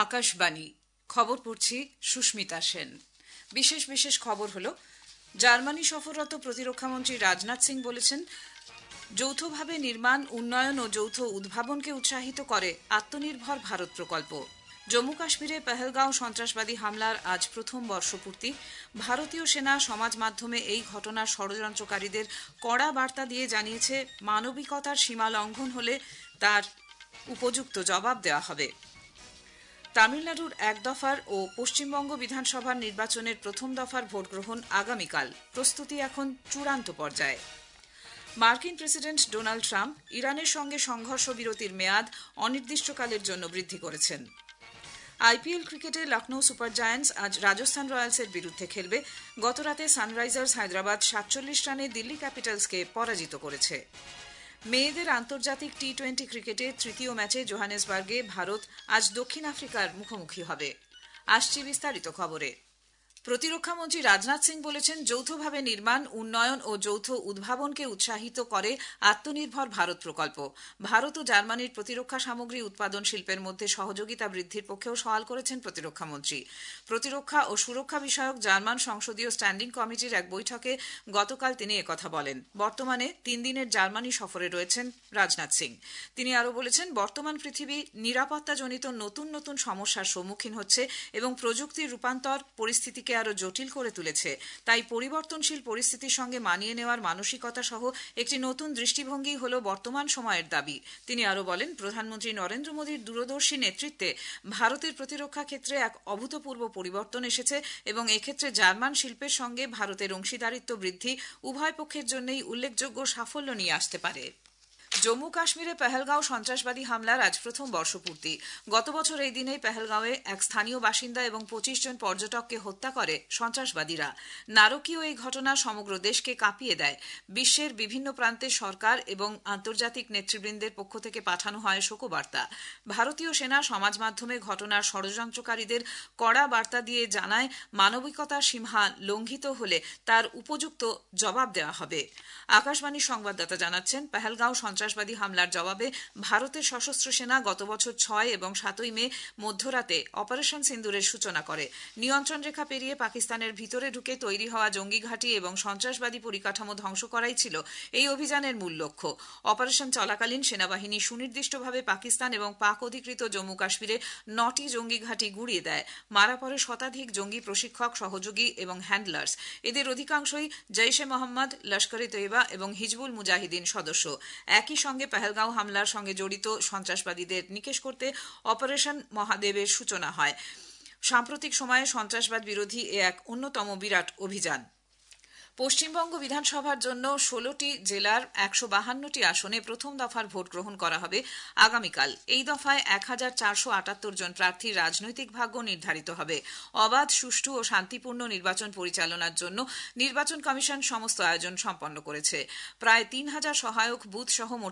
আকাশবাণী খবর পড়ছি সুস্মিতা সেন। বিশেষ বিশেষ খবর হলো, জার্মানি সফররত প্রতিরক্ষামন্ত্রী রাজনাথ সিং বলেছেন, যৌথভাবে নির্মাণ, উন্নয়ন ও যৌথ উদ্ভাবনকে উৎসাহিত করে আত্মনির্ভর ভারত প্রকল্প। জম্মু কাশ্মীরে পেহেলগাঁও সন্ত্রাসবাদী হামলার আজ প্রথম বর্ষপূর্তি। ভারতীয় সেনা সমাজ মাধ্যমে এই ঘটনার ষড়যন্ত্রকারীদের কড়া বার্তা দিয়ে জানিয়েছে, মানবিকতার সীমা লঙ্ঘন হলে তার উপযুক্ত জবাব দেওয়া হবে। তামিলনাড়ুর এক দফার ও পশ্চিমবঙ্গ বিধানসভার নির্বাচনের প্রথম দফার ভোটগ্রহণ আগামীকাল। প্রস্তুতি এখন চূড়ান্ত পর্যায়ে। মার্কিন প্রেসিডেন্ট ডোনাল্ড ট্রাম্প ইরানের সঙ্গে সংঘর্ষ বিরতির মেয়াদ অনির্দিষ্টকালের জন্য বৃদ্ধি করেছেন। আইপিএল ক্রিকেটে লখনৌ সুপার জায়ান্টস আজ রাজস্থান রয়্যালসের বিরুদ্ধে খেলবে। গতরাতে সানরাইজার্স হায়দ্রাবাদ 47 রানে দিল্লি ক্যাপিটালসকে পরাজিত করেছে। মেয়েদের আন্তর্জাতিক টি-20 ক্রিকেটে তৃতীয় ম্যাচে জোহানেসবার্গে ভারত আজ দক্ষিণ আফ্রিকার মুখোমুখি হবে। আসছি বিস্তারিত খবরে। প্রতিরক্ষামন্ত্রী রাজনাথ সিং বলেছেন, যৌথভাবে নির্মাণ, উন্নয়ন ও যৌথ উদ্ভাবনকে উৎসাহিত করে আত্মনির্ভর ভারত প্রকল্প। ভারত ও জার্মানির প্রতিরক্ষা সামগ্রী উৎপাদন শিল্পের মধ্যে সহযোগিতা বৃদ্ধির পক্ষেও সওয়াল করেছেন প্রতিরক্ষামন্ত্রী। প্রতিরক্ষা ও সুরক্ষা বিষয়ক জার্মান সংসদীয় স্ট্যান্ডিং কমিটির এক বৈঠকে গতকাল তিনি একথা বলেন। বর্তমানে 3 দিনের জার্মানি সফরে রয়েছেন রাজনাথ সিং। তিনি আরও বলেছেন, বর্তমান পৃথিবী নিরাপত্তাজনিত নতুন নতুন সমস্যার সম্মুখীন হচ্ছে এবং প্রযুক্তির রূপান্তর পরিস্থিতিকে আরো জটিল করে তুলেছে। তাই পরিবর্তনশীল পরিস্থিতির সঙ্গে মানিয়ে নেওয়ার মানসিকতা সহ একটি নতুন দৃষ্টিভঙ্গি হল বর্তমান সময়ের দাবি। তিনি আরো বলেন, প্রধানমন্ত্রী নরেন্দ্র মোদীর দূরদর্শী নেতৃত্বে ভারতের প্রতিরক্ষা ক্ষেত্রে এক অভূতপূর্ব পরিবর্তন এসেছে এবং এক্ষেত্রে জার্মান শিল্পের সঙ্গে ভারতের অংশীদারিত্ব বৃদ্ধি উভয় পক্ষের জন্যই উল্লেখযোগ্য সাফল্য নিয়ে আসতে পারে। জম্মু কাশ্মীরে পেহেলগাঁও সন্ত্রাসবাদী হামলার আজ প্রথম বর্ষপূর্তি। গত বছর এই দিনেই পেহেলগাঁওয়ে এক স্থানীয় বাসিন্দা এবং 25 জন পর্যটককে হত্যা করে সন্ত্রাসবাদীরা। নারকীয় এই ঘটনা সমগ্র দেশকে কাঁপিয়ে দেয়। বিশ্বের বিভিন্ন প্রান্তে সরকার এবং আন্তর্জাতিক নেতৃবৃন্দের পক্ষ থেকে পাঠানো হয় শোকবার্তা। ভারতীয় সেনা সমাজ মাধ্যমে ঘটনার ষড়যন্ত্রকারীদের কড়া বার্তা দিয়ে জানায়, মানবিকতার সীমা লঙ্ঘিত হলে তার উপযুক্ত জবাব দেওয়া হবে। আকাশবাণীর সংবাদদাতা জানাচ্ছেন, পেহেলগাঁও সন্ত্রাসবাদী হামলার জবাবে ভারতের সশস্ত্র সেনা গত বছর 6 এবং 7 মে মধ্যরাতে অপারেশন সিন্দুরের সূচনা করে। নিয়ন্ত্রণ রেখা পেরিয়ে পাকিস্তানের ভিতরে ঢুকে তৈরি হওয়া জঙ্গি ঘাঁটি এবং সন্ত্রাসবাদী পরিকাঠামো ধ্বংস করাই ছিল এই অভিযানের মূল লক্ষ্য। অপারেশন চলাকালীন সেনাবাহিনী সুনির্দিষ্টভাবে পাকিস্তান এবং পাক অধিকৃত জম্মু কাশ্মীরে 9টি জঙ্গি ঘাঁটি গুঁড়িয়ে দেয়। মারা পড়ে শতাধিক জঙ্গি প্রশিক্ষক, সহযোগী এবং হ্যান্ডলার্স। এদের অধিকাংশই জৈশ-এ মোহাম্মদ, লস্কর-ই-তৈবা এবং হিজবুল মুজাহিদিন সদস্য। একই সঙ্গে পেহেলগাঁও হামলার সঙ্গে জড়িত সন্ত্রাসবাদীদের নিকেশ করতে অপারেশন মহাদেবের সূচনা হয়। সাম্প্রতিক সময়ে সন্ত্রাসবাদ বিরোধী এক অন্যতম বিরাট অভিযান। পশ্চিমবঙ্গ বিধানসভার জন্য 16টি জেলার 152টি আসনে প্রথম দফার ভোট গ্রহণ করা হবে আগামীকাল। এই দফায় 1478 জন প্রার্থীর রাজনৈতিক ভাগ্য নির্ধারিত হবে। অবাধ, সুষ্ঠু ও শান্তিপূর্ণ নির্বাচন পরিচালনার জন্য নির্বাচন কমিশন সমস্ত আয়োজন সম্পন্ন করেছে। প্রায় 3000 সহায়ক বুথ সহ মোট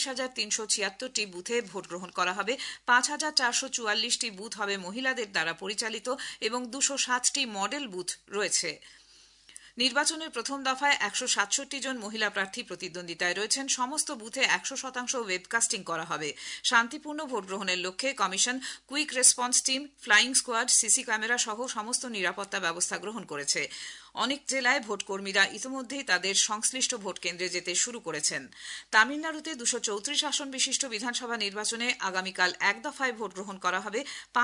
44,376টি বুথে ভোট গ্রহণ করা হবে। 5,444টি বুথ হবে মহিলাদের দ্বারা পরিচালিত এবং 260টি মডেল বুথ রয়েছে। নির্বাচনের প্রথম দফায় 167 জন মহিলা প্রার্থী প্রতিদ্বন্দ্বিতায় রয়েছেন। সমস্ত বুথে 100% ওয়েবকাস্টিং করা হবে। শান্তিপূর্ণ ভোট গ্রহণের লক্ষ্যে commission quick response team, flying squad, CC camera সহ সমস্ত নিরাপত্তা ব্যবস্থা গ্রহণ করেছে। অনেক জেলায় ভোটকর্মীরা ইতিমধ্যেই তাদের সংশ্লিষ্ট ভোট কেন্দ্রে যেতে শুরু করেছেন। তামিলনাড়ুতে 234 আসন বিশিষ্ট বিধানসভা নির্বাচনে আগামীকাল এক দফায় ভোট গ্রহণ করা হবে।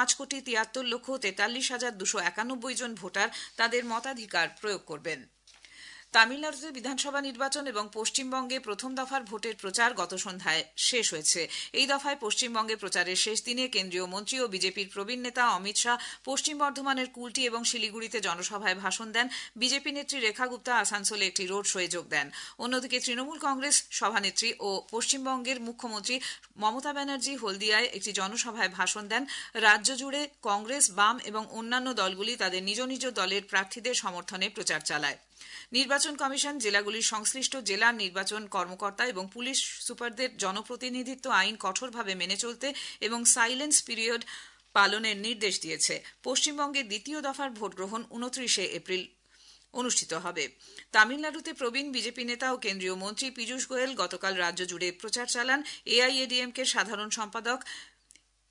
5,73,43,291 জন ভোটার তাদের মতাধিকার প্রয়োগ করবেন। তামিলনাড়ুতে বিধানসভা নির্বাচন এবং পশ্চিমবঙ্গে প্রথম দফার ভোটের প্রচার গত সন্ধ্যায় শেষ হয়েছে। এই দফায় পশ্চিমবঙ্গে প্রচারের শেষ দিনে কেন্দ্রীয় মন্ত্রী ও বিজেপির প্রবীণ নেতা অমিত শাহ পশ্চিম বর্ধমানের কুলটি এবং শিলিগুড়িতে জনসভায় ভাষণ দেন। বিজেপি নেত্রী রেখা গুপ্তা আসানসোলে একটি রোড শোয়ে যোগ দেন। অন্যদিকে তৃণমূল কংগ্রেস সভানেত্রী ও পশ্চিমবঙ্গের মুখ্যমন্ত্রী মমতা ব্যানার্জি হলদিয়ায় একটি জনসভায় ভাষণ দেন। রাজ্য জুড়ে কংগ্রেস, বাম এবং অন্যান্য দলগুলি তাদের নিজ নিজ দলের প্রার্থীদের সমর্থনে প্রচার চালায়। নির্বাচন কমিশন জেলাগুলির সংশ্লিষ্ট জেলা নির্বাচন কর্মকর্তা এবং পুলিশ সুপারদের জনপ্রতিনিধিত্ব আইন কঠোরভাবে মেনে চলতে এবং সাইলেন্স পিরিয়ড পালনের নির্দেশ দিয়েছে। পশ্চিমবঙ্গে দ্বিতীয় দফার ভোট গ্রহণ 29 এপ্রিল অনুষ্ঠিত হবে। তামিলনাড়ুতে প্রবীণ বিজেপি নেতা ও কেন্দ্রীয় মন্ত্রী পীযূষ গোয়েল গতকাল রাজ্য জুড়ে প্রচার চালান। এআইএডিএমকে সাধারণ সম্পাদক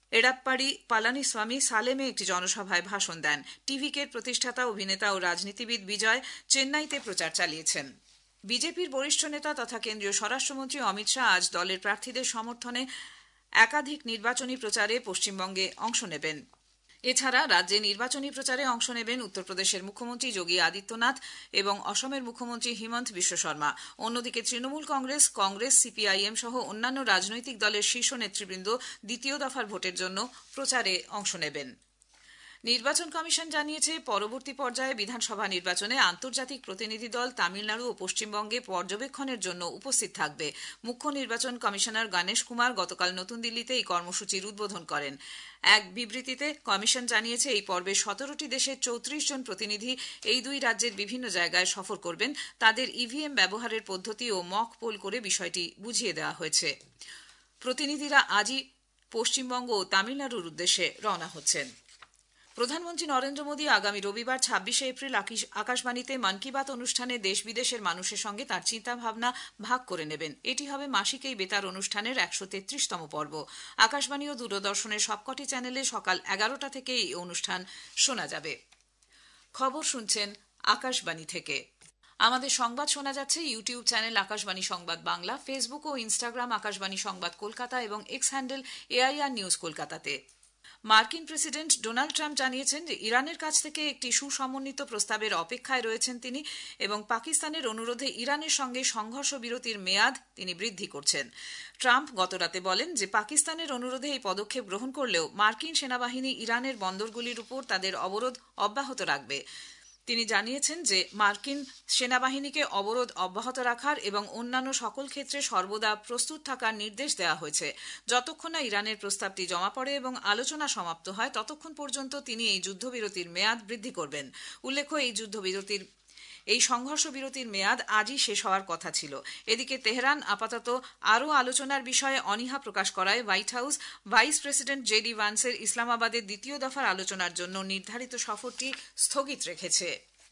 এড়াপ্পাড়ি পালানিস্বামী সালেমে একটি জনসভায় ভাষণ দেন। টিভিকের প্রতিষ্ঠাতা অভিনেতা ও রাজনীতিবিদ বিজয় চেন্নাইতে প্রচার চালিয়েছেন। বিজেপির বরিষ্ঠ নেতা তথা কেন্দ্রীয় স্বরাষ্ট্রমন্ত্রী অমিত শাহ আজ দলের প্রার্থীদের সমর্থনে একাধিক নির্বাচনী প্রচারে পশ্চিমবঙ্গে অংশ নেবেন। এছাড়া রাজ্যে নির্বাচনী প্রচারে অংশ নেবেন উত্তরপ্রদেশের মুখ্যমন্ত্রী যোগী আদিত্যনাথ এবং অসমের মুখ্যমন্ত্রী হিমন্ত বিশ্ব শর্মা। অন্যদিকে তৃণমূল কংগ্রেস, সিপিআইএম সহ অন্যান্য রাজনৈতিক দলের শীর্ষ নেতৃবৃন্দ দ্বিতীয় দফার ভোটের জন্য প্রচারে অংশ নেবেন। নির্বাচন কমিশন জানিয়েছে, পরবর্তী পর্যায়ে বিধানসভা নির্বাচনে আন্তর্জাতিক প্রতিনিধি দল তামিলনাড়ু ও পশ্চিমবঙ্গে পর্যবেক্ষণের জন্য উপস্থিত থাকবে। মুখ্য নির্বাচন কমিশনার গণেশ কুমার গতকাল নতুন দিল্লিতে এই কর্মসূচির উদ্বোধন করেন। এক বিবৃতিতে কমিশন জানিয়েছে, এই পর্বে 17টি দেশের 34 জন প্রতিনিধি এই দুই রাজ্যের বিভিন্ন জায়গায় সফর করবেন। তাদের ইভিএম ব্যবহারের পদ্ধতি ও মক পোল করে বিষয়টি বুঝিয়ে দেওয়া হয়েছে। প্রতিনিধিরা আজই পশ্চিমবঙ্গ ও তামিলনাড়ুর উদ্দেশ্যে রওনা হচ্ছেন। প্রধানমন্ত্রী নরেন্দ্র মোদী আগামী রবিবার 26শে এপ্রিল আকাশবাণীতে মন কি বাত অনুষ্ঠানে দেশ বিদেশের মানুষের সঙ্গে তার চিন্তাভাবনা ভাগ করে নেবেন। এটি হবে মাসিক এই বেতার অনুষ্ঠানের 133তম পর্ব। আকাশবাণী ও দূরদর্শনের সবকটি চ্যানেলে সকাল 11টা থেকে এই অনুষ্ঠান শোনা যাবে। খবর শুনছেন আকাশবাণী থেকে। আমাদের সংবাদ শোনা যাচ্ছে ইউটিউব চ্যানেল আকাশবাণী সংবাদ বাংলা, ফেসবুক ও ইনস্টাগ্রাম আকাশবাণী সংবাদ কলকাতা এবং এক্স হ্যান্ডেল এআইআর নিউজ কলকাতাতে। মার্কিন প্রেসিডেন্ট ডোনাল্ড ট্রাম্প জানিয়েছেন যে ইরানের কাছ থেকে একটি সুসমন্বিত প্রস্তাবের অপেক্ষায় রয়েছেন তিনি এবং পাকিস্তানের অনুরোধে ইরানের সঙ্গে সংঘর্ষ বিরতির মেয়াদ তিনি বৃদ্ধি করছেন। ট্রাম্প গতরাতে বলেন যে পাকিস্তানের অনুরোধে এই পদক্ষেপ গ্রহণ করলেও মার্কিন সেনাবাহিনী ইরানের বন্দরগুলির উপর তাদের অবরোধ অব্যাহত রাখবে। তিনি জানিয়েছেন যে মার্কিন সেনাবাহিনীকে অবরোধ অব্যাহত রাখার এবং অন্যান্য সকল ক্ষেত্রে সর্বদা প্রস্তুত থাকার নির্দেশ দেওয়া হয়েছে। যতক্ষণ না ইরানের প্রস্তাবটি জমা পড়ে এবং আলোচনা সমাপ্ত হয় ততক্ষণ পর্যন্ত তিনি এই যুদ্ধবিরতির মেয়াদ বৃদ্ধি করবেন। উল্লেখ্য, এই সংঘর্ষ বিরতির মেয়াদ আজই শেষ হওয়ার কথা ছিল। এদিকে তেহরান আপাতত আরও আলোচনার বিষয়ে অনীহা প্রকাশ করায় White House vice president JD ভান্সের ইসলামাবাদের দ্বিতীয় দফার আলোচনার জন্য নির্ধারিত সফরটি স্থগিত রেখেছে।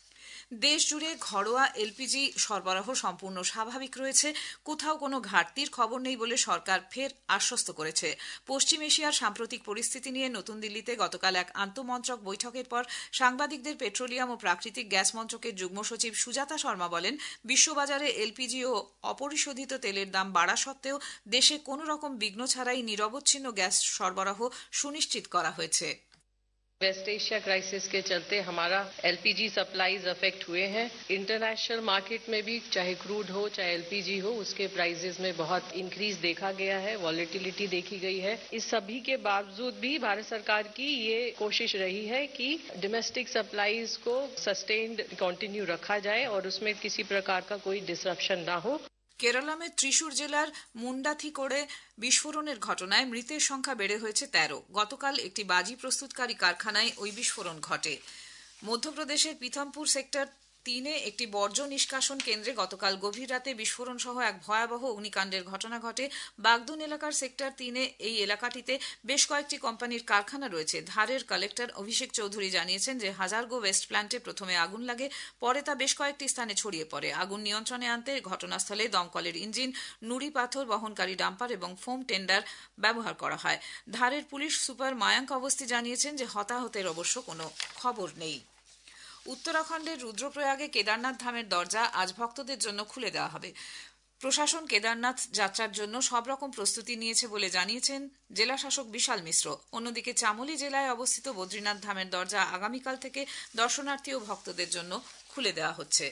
দেশ জুড়ে ঘরোয়া এলপিজি সরবরাহ সম্পূর্ণ স্বাভাবিক রয়েছে, কোথাও কোনো ঘাটতির খবর নেই বলে সরকার ফের আশ্বস্ত করেছে। পশ্চিম এশিয়ার সাম্প্রতিক পরিস্থিতি নিয়ে নতুন দিল্লিতে গতকাল এক আন্তঃমন্ত্রক বৈঠকের পর সাংবাদিকদের পেট্রোলিয়াম ও প্রাকৃতিক গ্যাস মন্ত্রকের যুগ্ম সচিব সুজাতা শর্মা বলেন, বিশ্ববাজারে এলপিজি ও অপরিশোধিত তেলের দাম বাড়া সত্ত্বেও দেশে কোনো রকম বিঘ্ন ছাড়াই নিরবচ্ছিন্ন গ্যাস সরবরাহ সুনিশ্চিত করা হয়েছে। वेस्ट एशिया क्राइसिस के चलते हमारा एलपीजी सप्लाईज अफेक्ट हुए हैं। इंटरनेशनल मार्केट में भी चाहे क्रूड हो चाहे एलपीजी हो, उसके प्राइसेस में बहुत इंक्रीज देखा गया है, वॉलेटिलिटी देखी गई है। इस सभी के बावजूद भी भारत सरकार की ये कोशिश रही है कि डोमेस्टिक सप्लाईज को सस्टेन्ड कंटिन्यू रखा जाए और उसमें किसी प्रकार का कोई डिसरप्शन ना हो। কেরালামের ত্রিশূর জেলার মুন্ডাথিকোড়ে বিস্ফোরণের ঘটনায় মৃতের সংখ্যা বেড়ে হয়েছে 13। গতকাল একটি বাজি প্রস্তুতকারী কারখানায় ওই বিস্ফোরণ ঘটে। মধ্যপ্রদেশের পিথমপুর সেক্টর 3-এ একটি বর্জ্য নিষ্কাশন কেন্দ্রে গতকাল গভীর রাতে বিস্ফোরণ সহ এক ভয়াবহ অগ্নিকাণ্ডের ঘটনা ঘটে। বাগদুন এলাকার সেক্টর 3-এ এই এলাকাটিতে বেশ কয়েকটি কোম্পানির কারখানা রয়েছে। ধারের কালেক্টর অভিষেক চৌধুরী জানিয়েছেন যে হাজারগো ওয়েস্ট প্ল্যান্টে প্রথমে আগুন লাগে, পরে তা বেশ কয়েকটি স্থানে ছড়িয়ে পড়ে। আগুন নিয়ন্ত্রণে আনতে ঘটনাস্থলে দমকলের ইঞ্জিন, নুড়ি পাথর বহনকারী ডাম্পার এবং ফোম টেন্ডার ব্যবহার করা হয়। ধারের পুলিশ সুপার মায়াঙ্ক অবস্থি জানিয়েছেন যে হতাহতের অবশ্য কোনো খবর নেই। উত্তরাখণ্ডের রুদ্রপ্রয়াগে কেদারনাথ ধামের দরজা আজ ভক্তদের জন্য খুলে দেওয়া হবে। প্রশাসন কেদারনাথ যাত্রার জন্য সব রকম প্রস্তুতি নিয়েছে বলে জানিয়েছেন জেলা শাসক বিশাল মিশ্র। অন্যদিকে চামোলি জেলায় অবস্থিত বদ্রীনাথ ধামের দরজা আগামীকাল থেকে দর্শনার্থী ও ভক্তদের জন্য খুলে দেওয়া হচ্ছে।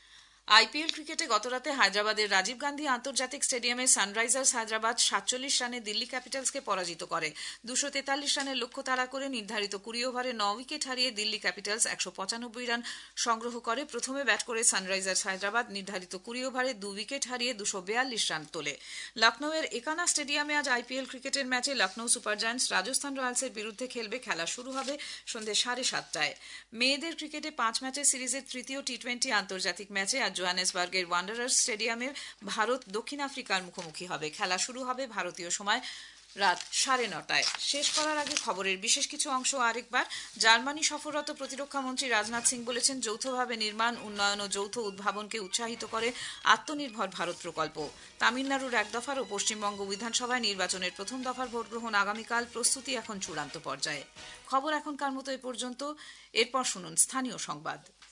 আইপিএল ক্রিকেটে গতরাতে হায়দ্রাবাদের রাজীব গান্ধী আন্তর্জাতিক স্টেডিয়ামে সানরাইজার্স হায়দ্রাবাদ 47 রানে দিল্লি ক্যাপিটালসকে পরাজিত করে। 243 রানের লক্ষ্য তাড়া করে নির্ধারিত 20 ওভারে 9 উইকেট হারিয়ে দিল্লি ক্যাপিটালস 195 রান সংগ্রহ করে। প্রথমে ব্যাট করে সানরাইজার্স হায়দ্রাবাদ নির্ধারিত 20 ওভারে 2 উইকেট হারিয়ে 242 রান তোলে। লখনৌয়ের একানা স্টেডিয়ামে আজ আইপিএল ক্রিকেটের ম্যাচে লখনৌ সুপার জায়ান্টস রাজস্থান রয়্যালসের বিরুদ্ধে খেলবে। খেলা শুরু হবে সন্ধ্যে 7:30টায়। মেয়েদের ক্রিকেটে 5 ম্যাচের সিরিজের তৃতীয় টি20 আন্তর্জাতিক ম্যাচে জোহানেসবার্গের ওয়ান্ডারার্স স্টেডিয়ামে ভারত দক্ষিণ আফ্রিকার মুখোমুখি হবে। খেলা শুরু হবে ভারতীয় সময় রাত 9:30 শেষ করার আগে খবরের বিশেষ কিছু অংশ আরেকবার। জার্মানি সফররত প্রতিরক্ষা মন্ত্রী রাজনাথ সিং বলেছেন, যৌথভাবে নির্মাণ, উন্নয়ন ও যৌথ উদ্ভাবনকে উৎসাহিত করে আত্মনির্ভর ভারত প্রকল্প। তামিলনাড়ুর 1 দফার ও পশ্চিমবঙ্গ বিধানসভায় নির্বাচনের প্রথম দফার ভোট গ্রহণ আগামীকাল, প্রস্তুতি এখন চূড়ান্ত পর্যায়ে। খবর এখনকার মতো এ পর্যন্ত। এরপর শুনুন স্থানীয় সংবাদ।